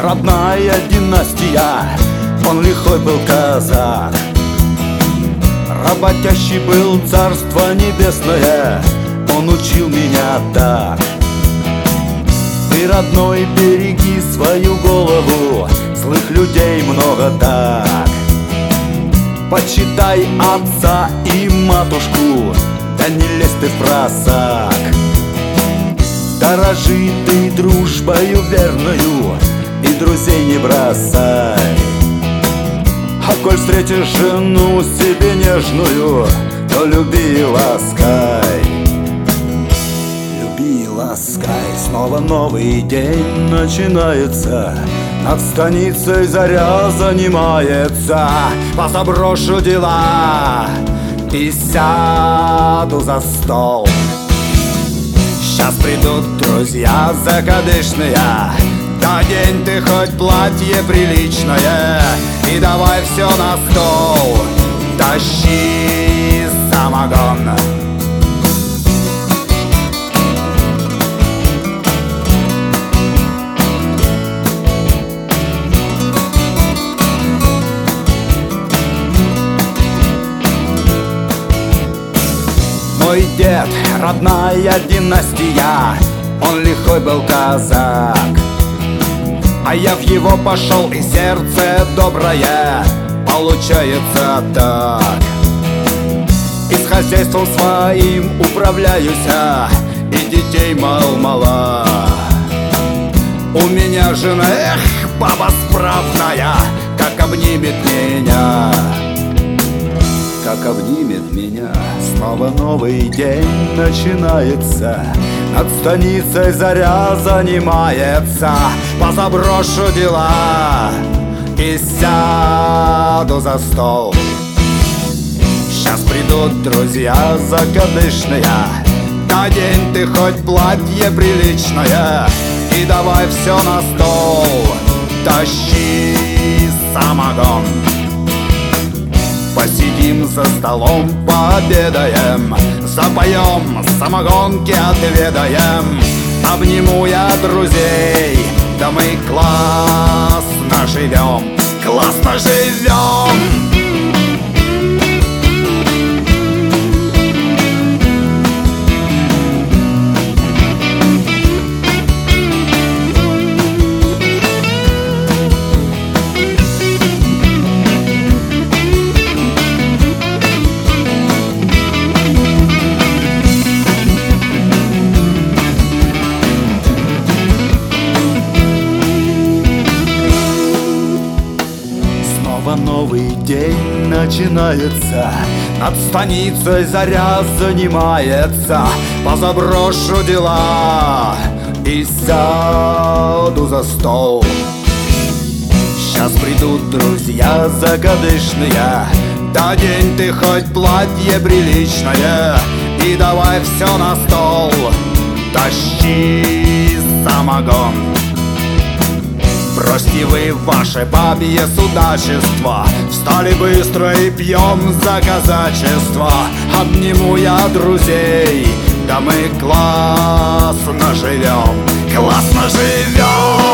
родная династия, он лихой был казак. Работящий был, царство небесное, он учил меня так: ты, родной, береги свою голову, злых людей много так. Почитай отца и матушку, да не лезь ты в просак. Дорожи ты дружбою верною и друзей не бросай. А коль встретишь жену себе нежную, то люби и ласкай. Люби и ласкай. Снова новый день начинается, над станицей заря занимается. Позаброшу дела и сяду за стол. Сейчас придут друзья закадычные, надень ты хоть платье приличное и давай все на стол, тащи самогон. Мой дед, родная династия, он лихой был казак. А я в его пошел, и сердце доброе, получается так. И с хозяйством своим управляюсь, и детей мало-мало. У меня жена, эх, баба справная, как обнимет меня. Как обнимет меня. Снова новый день начинается, над станицей заря занимается. Позаброшу дела и сяду за стол. Сейчас придут друзья закадычные, надень ты хоть платье приличное и давай все на стол, тащи самогон. Посидим за столом, пообедаем, запоем, самогонки отведаем. Обниму я друзей, да мы классно живем, классно живем. Новый день начинается, над станицей заря занимается. Позаброшу дела и сяду за стол. Сейчас придут друзья закадычные, надень ты хоть платье приличное и давай все на стол, тащи самогон. Бросьте вы ваше бабье судачество, встали быстро и пьем за казачество. Обниму я друзей, да мы классно живем, классно живем.